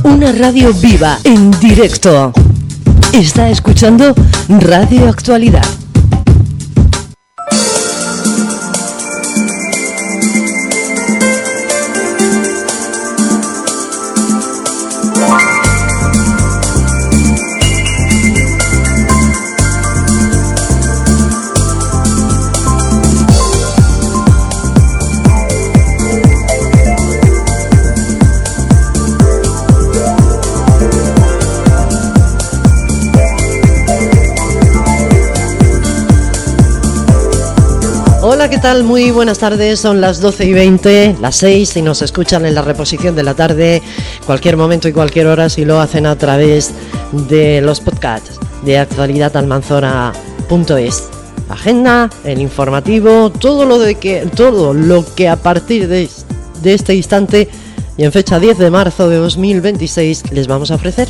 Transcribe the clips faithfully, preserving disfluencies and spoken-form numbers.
Una radio viva, en directo. Está escuchando Radio Actualidad. Hola, ¿qué tal? Muy buenas tardes, son las doce y veinte, las seis, y nos escuchan en la reposición de la tarde, cualquier momento y cualquier hora, si lo hacen a través de los podcasts de actualidad almanzora punto es. La agenda, el informativo, todo lo de que todo lo que a partir de, de este instante y en fecha diez de marzo de dos mil veintiséis les vamos a ofrecer.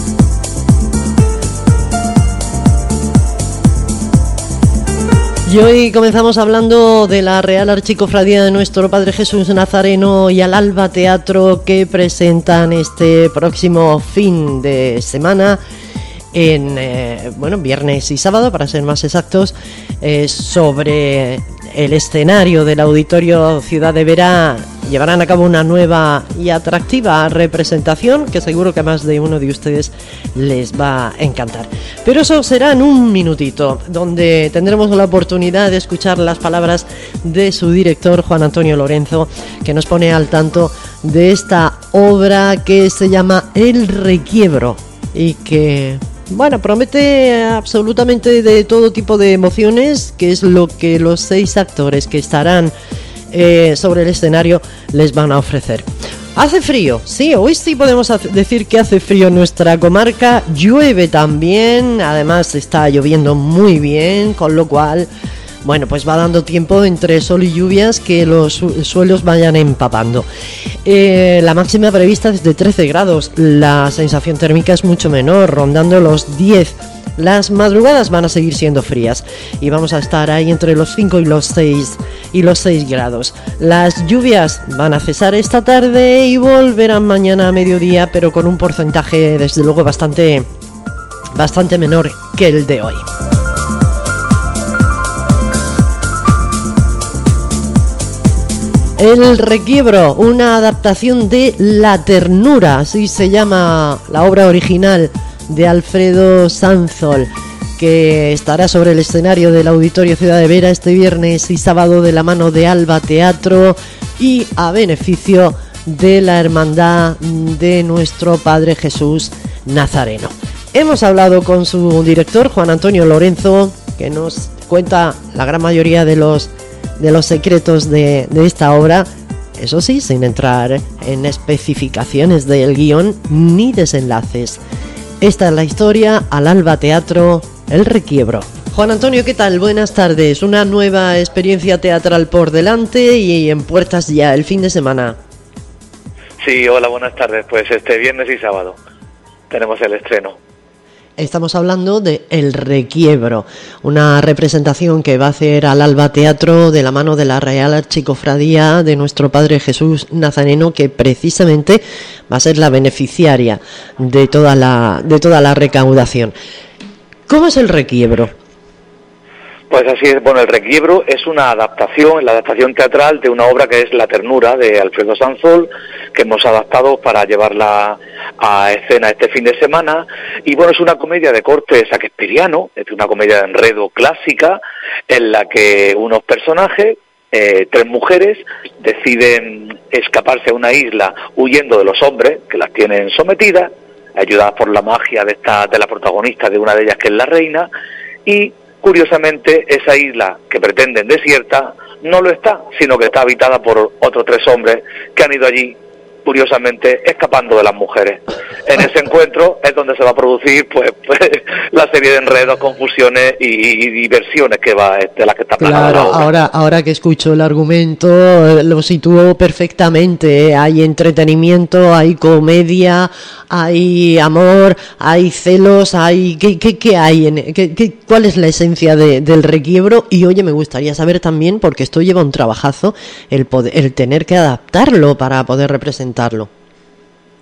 Y hoy comenzamos hablando de la Real Archicofradía de Nuestro Padre Jesús Nazareno y al Alba Teatro, que presentan este próximo fin de semana, en eh, bueno, viernes y sábado para ser más exactos, eh, sobre el escenario del Auditorio Ciudad de Vera. Llevarán a cabo una nueva y atractiva representación que seguro que a más de uno de ustedes les va a encantar. Pero eso será en un minutito, donde tendremos la oportunidad de escuchar las palabras de su director, Juan Antonio Lorenzo, que nos pone al tanto de esta obra que se llama El Requiebro y que, bueno, promete absolutamente de todo tipo de emociones, que es lo que los seis actores que estarán Eh, sobre el escenario les van a ofrecer. Hace frío, sí, hoy sí podemos decir que hace frío en nuestra comarca, llueve también, además está lloviendo muy bien, con lo cual, bueno, pues va dando tiempo entre sol y lluvias que los su- suelos vayan empapando. Eh, la máxima prevista es de trece grados, la sensación térmica es mucho menor, rondando los diez. Las madrugadas van a seguir siendo frías y vamos a estar ahí entre los cinco y los seis y los seis grados. Las lluvias van a cesar esta tarde y volverán mañana a mediodía, pero con un porcentaje desde luego bastante bastante menor que el de hoy. El Requiebro, una adaptación de La Ternura, así se llama la obra original de Alfredo Sanzol, que estará sobre el escenario del Auditorio Ciudad de Vera este viernes y sábado de la mano de Alba Teatro y a beneficio de la Hermandad de Nuestro Padre Jesús Nazareno. Hemos hablado con su director, Juan Antonio Lorenzo, que nos cuenta la gran mayoría de los, de los secretos de, de esta obra, eso sí, sin entrar en especificaciones del guión ni desenlaces. Esta es la historia al Alba Teatro, El Requiebro. Juan Antonio, ¿qué tal? Buenas tardes. Una nueva experiencia teatral por delante y en puertas ya el fin de semana. Sí, hola, buenas tardes. Pues este viernes y sábado tenemos el estreno. Estamos hablando de El Requiebro, una representación que va a hacer al Alba Teatro de la mano de la Real Archicofradía de Nuestro Padre Jesús Nazareno, que precisamente va a ser la beneficiaria de toda la, de toda la recaudación. ¿Cómo es El Requiebro? Pues así es, bueno, El Requiebro es una adaptación, la adaptación teatral de una obra que es La Ternura, de Alfredo Sanzol, que hemos adaptado para llevarla a escena este fin de semana. Y bueno, es una comedia de corte shakespeariano, es una comedia de enredo clásica, en la que unos personajes, eh, tres mujeres, deciden escaparse a una isla huyendo de los hombres que las tienen sometidas, ayudadas por la magia de esta de la protagonista, de una de ellas que es la reina, y curiosamente esa isla que pretenden desierta no lo está, sino que está habitada por otros tres hombres que han ido allí, curiosamente, escapando de las mujeres. En ese encuentro es donde se va a producir pues, pues la serie de enredos, confusiones y, y diversiones que va de las que está plagada la Claro, obra. ahora, ahora que escucho el argumento, lo sitúo perfectamente, ¿eh? Hay entretenimiento, hay comedia, hay amor, hay celos, hay ¿qué, qué, qué hay? En, qué, qué, ¿Cuál es la esencia de, del Requiebro? Y oye, me gustaría saber también, porque esto lleva un trabajazo, el, poder, el tener que adaptarlo para poder representarlo.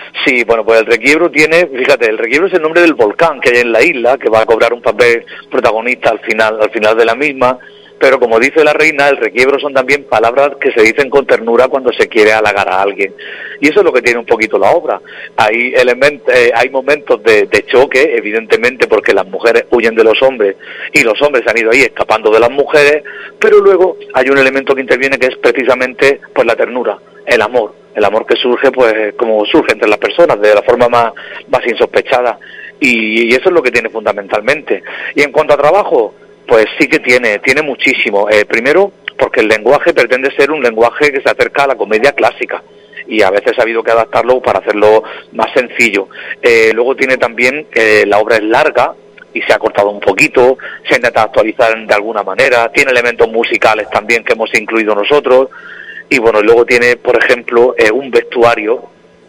Sí, bueno, pues el requiebro tiene, fíjate, el requiebro es el nombre del volcán que hay en la isla, que va a cobrar un papel protagonista al final, al final de la misma, pero como dice la reina, el requiebro son también palabras que se dicen con ternura cuando se quiere halagar a alguien, y eso es lo que tiene un poquito la obra. Hay elementos, eh, hay momentos de, de choque, evidentemente, porque las mujeres huyen de los hombres, y los hombres han ido ahí escapando de las mujeres, pero luego hay un elemento que interviene que es precisamente pues la ternura, el amor. El amor que surge, pues, como surge entre las personas, de la forma más, más insospechada. Y, y eso es lo que tiene fundamentalmente. Y en cuanto a trabajo, pues sí que tiene, tiene muchísimo. Eh, primero, porque el lenguaje pretende ser un lenguaje que se acerca a la comedia clásica. Y a veces ha habido que adaptarlo para hacerlo más sencillo. Eh, luego tiene también, eh, la obra es larga, y se ha cortado un poquito, se ha intentado actualizar de alguna manera. Tiene elementos musicales también que hemos incluido nosotros. Y bueno, luego tiene, por ejemplo, eh, un vestuario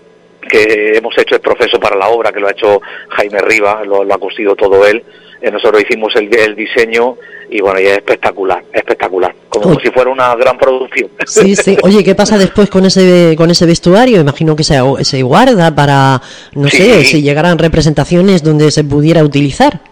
que hemos hecho el proceso para la obra, que lo ha hecho Jaime Rivas, lo, lo ha cosido todo él. Eh, nosotros hicimos el, el diseño y bueno, y es espectacular, espectacular, como Oye. si fuera una gran producción. Sí, sí. Oye, ¿qué pasa después con ese con ese vestuario? Imagino que se, se guarda para, no sí. sé, si llegaran representaciones donde se pudiera utilizar.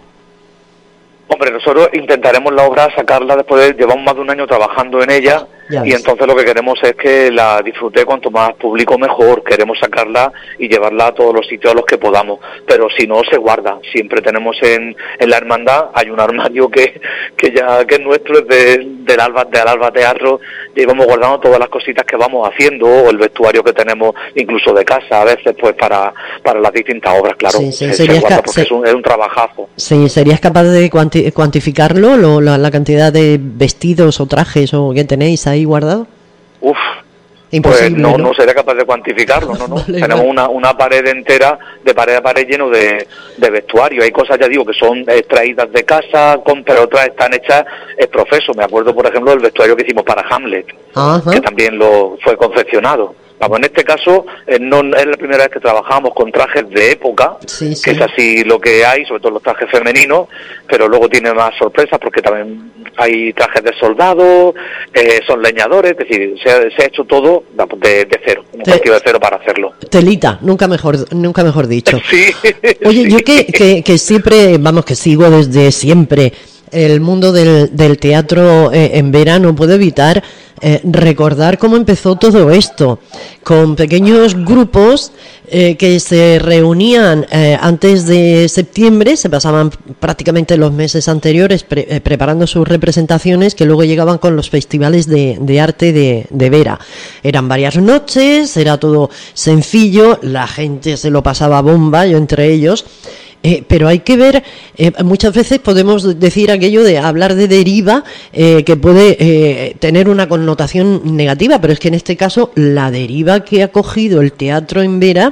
Hombre, nosotros intentaremos la obra sacarla después de, llevamos más de un año trabajando en ella, ya y entonces lo que queremos es que la disfrute cuanto más público mejor. Queremos sacarla y llevarla a todos los sitios a los que podamos, pero si no, se guarda. Siempre tenemos en, en la hermandad, hay un armario que que ya que es nuestro, es de, del Alba, del Alba Teatro, y vamos guardando todas las cositas que vamos haciendo, o el vestuario que tenemos incluso de casa, a veces pues para para las distintas obras, claro. Sí, sí, se, se guarda porque se, es, un, es un trabajazo. Sí, ¿serías capaz de cuanti, cuantificarlo, lo, la, la cantidad de vestidos o trajes o que tenéis ahí guardado? Uf, Imposible, pues no, no, no sería capaz de cuantificarlo, no, no. Vale, Tenemos vale. una una pared entera, de pared a pared, lleno de, de vestuario. Hay cosas, ya digo, que son extraídas de casa, con, pero otras están hechas es profeso. Me acuerdo, por ejemplo, del vestuario que hicimos para Hamlet, Ajá. que también lo fue confeccionado. Vamos, en este caso, eh, no es la primera vez que trabajamos con trajes de época, sí, sí. que es así lo que hay, sobre todo los trajes femeninos, pero luego tiene más sorpresas porque también hay trajes de soldados, eh, son leñadores, es decir, se ha, se ha hecho todo de, de cero, un Te, de cero para hacerlo. Telita, nunca mejor, nunca mejor dicho. Sí. Oye, sí. yo que, que, que siempre, vamos, que sigo desde siempre el mundo del, del teatro eh, en Vera, no puedo evitar eh, recordar cómo empezó todo esto, con pequeños grupos eh, que se reunían eh, antes de septiembre, se pasaban prácticamente los meses anteriores pre, eh, preparando sus representaciones, que luego llegaban con los festivales de, de arte de, de Vera. Eran varias noches, era todo sencillo, la gente se lo pasaba bomba, yo entre ellos. Eh, pero hay que ver, eh, muchas veces podemos decir aquello de hablar de deriva, eh, que puede eh, tener una connotación negativa, pero es que en este caso la deriva que ha cogido el teatro en Vera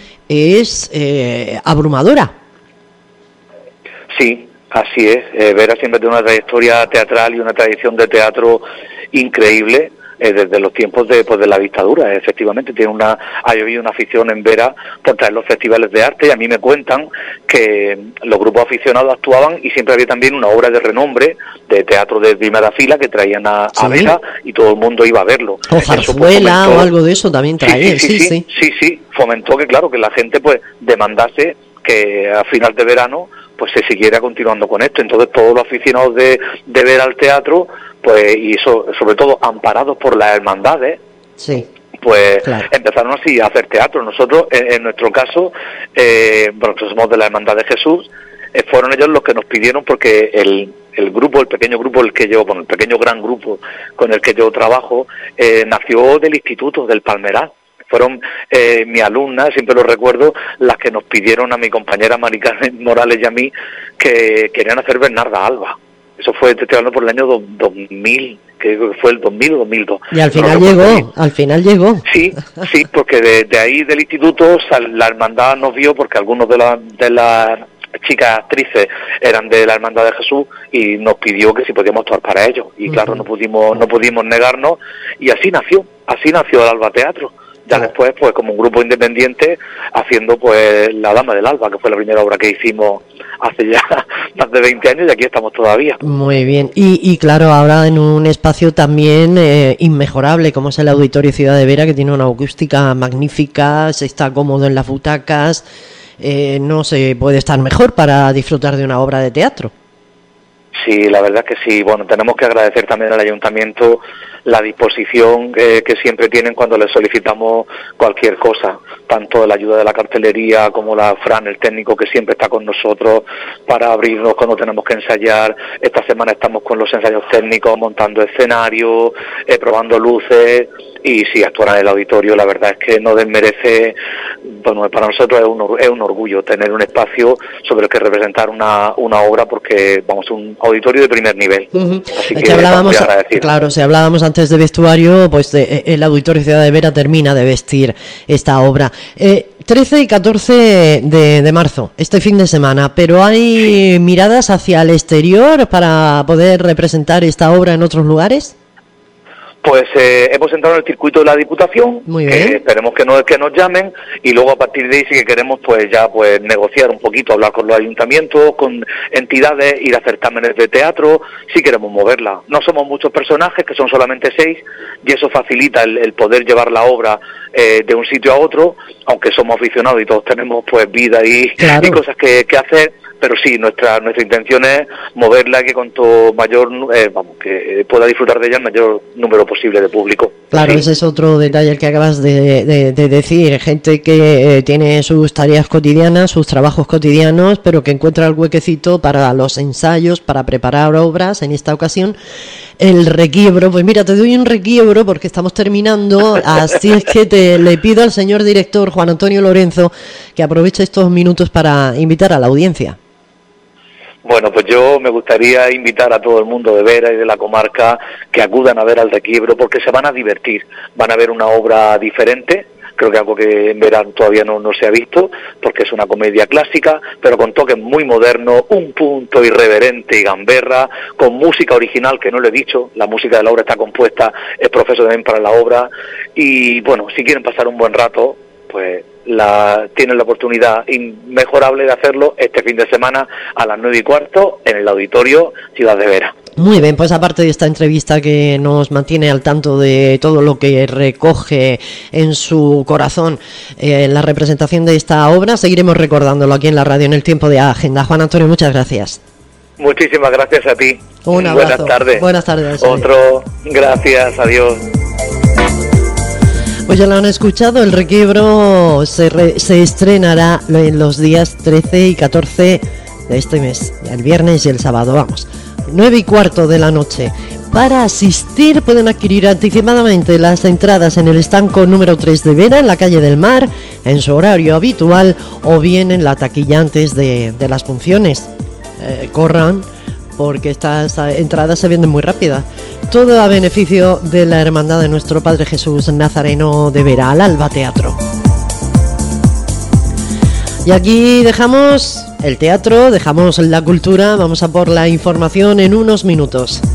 es eh, abrumadora. Sí, así es. Eh, Vera siempre tiene una trayectoria teatral y una tradición de teatro increíble. Eh, desde los tiempos de pues de la dictadura, efectivamente tiene una ha habido una afición en Vera por traer los festivales de arte, y a mí me cuentan que los grupos aficionados actuaban y siempre había también una obra de renombre de teatro de primera fila que traían a, ¿sí? a Vera, y todo el mundo iba a verlo. O zarzuela o algo de eso también traían, sí sí sí, sí sí sí sí fomentó que claro que la gente pues demandase que a final de verano pues se siguiera continuando con esto. Entonces todos los aficionados de, de ver al teatro, pues, y eso, sobre todo amparados por las hermandades, sí, pues claro. empezaron así a hacer teatro. Nosotros, en, en nuestro caso, eh, bueno, nosotros somos de la Hermandad de Jesús, eh, fueron ellos los que nos pidieron, porque el, el grupo, el pequeño grupo el que yo, bueno, el pequeño gran grupo con el que yo trabajo, eh, nació del Instituto del Palmeral. Fueron eh, mi alumna, siempre lo recuerdo, las que nos pidieron a mi compañera Maricarmen Morales y a mí que querían hacer Bernarda Alba. Eso fue, te estoy hablando por el año dos mil, que fue el dos mil o dos mil dos. Y al final no llegó, al final llegó. Sí, sí, porque de, de ahí del instituto la hermandad nos vio, porque algunos de las de las chicas actrices eran de la Hermandad de Jesús, y nos pidió que si podíamos actuar para ellos. Y claro, uh-huh. no pudimos no pudimos negarnos, y así nació, así nació el Alba Teatro. Ya después, pues como un grupo independiente, haciendo pues La Dama del Alba, que fue la primera obra que hicimos hace ya más de veinte años y aquí estamos todavía. Muy bien, y, y claro, ahora en un espacio también eh, inmejorable como es el Auditorio Ciudad de Vera, que tiene una acústica magnífica, se está cómodo en las butacas, eh, no se puede estar mejor para disfrutar de una obra de teatro. Sí, la verdad es que sí. Bueno, tenemos que agradecer también al Ayuntamiento la disposición eh, que siempre tienen cuando les solicitamos cualquier cosa, tanto la ayuda de la cartelería como la Fran, el técnico que siempre está con nosotros para abrirnos cuando tenemos que ensayar. Esta semana estamos con los ensayos técnicos, montando escenarios, eh, probando luces, y sí, actuar en el auditorio, la verdad es que no desmerece. Bueno, para nosotros es un, es un orgullo tener un espacio sobre el que representar una, una obra, porque vamos, un auditorio de primer nivel. Uh-huh. Así que, que hablábamos, claro, si hablábamos antes de vestuario, pues de, el Auditorio Ciudad de Vera termina de vestir esta obra. Eh, trece y catorce de, de marzo, este fin de semana, pero ¿hay sí. miradas hacia el exterior para poder representar esta obra en otros lugares? Pues eh, hemos entrado en el circuito de la Diputación, que esperemos que nos, que nos llamen, y luego a partir de ahí sí que queremos pues ya pues negociar un poquito, hablar con los ayuntamientos, con entidades, ir a certámenes de teatro, si queremos moverla. No somos muchos personajes, que son solamente seis, y eso facilita el, el poder llevar la obra eh, de un sitio a otro, aunque somos aficionados y todos tenemos pues vida y, claro. y cosas que, que hacer. Pero sí, nuestra nuestra intención es moverla, que cuanto mayor, eh, vamos, que pueda disfrutar de ella el mayor número posible de público. Claro, sí. Ese es otro detalle el que acabas de, de, de decir, gente que eh, tiene sus tareas cotidianas, sus trabajos cotidianos, pero que encuentra el huequecito para los ensayos, para preparar obras. En esta ocasión, el requiebro, pues mira, te doy un requiebro porque estamos terminando, así es que te le pido al señor director Juan Antonio Lorenzo que aproveche estos minutos para invitar a la audiencia. Bueno, pues yo me gustaría invitar a todo el mundo de Vera y de la comarca que acudan a ver al requiebro, porque se van a divertir, van a ver una obra diferente. Creo que algo que en Vera todavía no, no se ha visto, porque es una comedia clásica, pero con toques muy modernos, un punto irreverente y gamberra, con música original, que no lo he dicho, la música de la obra está compuesta, es profesor también para la obra, y bueno, si quieren pasar un buen rato, pues la tienen la oportunidad inmejorable de hacerlo este fin de semana a las nueve y cuarto en el Auditorio Ciudad de Vera. Muy bien, pues aparte de esta entrevista que nos mantiene al tanto de todo lo que recoge en su corazón eh, la representación de esta obra, seguiremos recordándolo aquí en la radio en el tiempo de Agenda. Juan Antonio, muchas gracias. Muchísimas gracias a ti. Un abrazo. Buenas tardes. Buenas tardes. Otro, gracias, adiós. Pues ya lo han escuchado, el requiebro se, re, se estrenará en los días trece y catorce de este mes, el viernes y el sábado, vamos, nueve y cuarto de la noche. Para asistir pueden adquirir anticipadamente las entradas en el estanco número tres de Vera, en la calle del Mar, en su horario habitual, o bien en la taquilla antes de, de las funciones. Eh, corran, porque estas entradas se venden muy rápidas. Todo a beneficio de la Hermandad de Nuestro Padre Jesús Nazareno de Vera, al Alba Teatro. Y aquí dejamos el teatro, dejamos la cultura, vamos a por la información en unos minutos.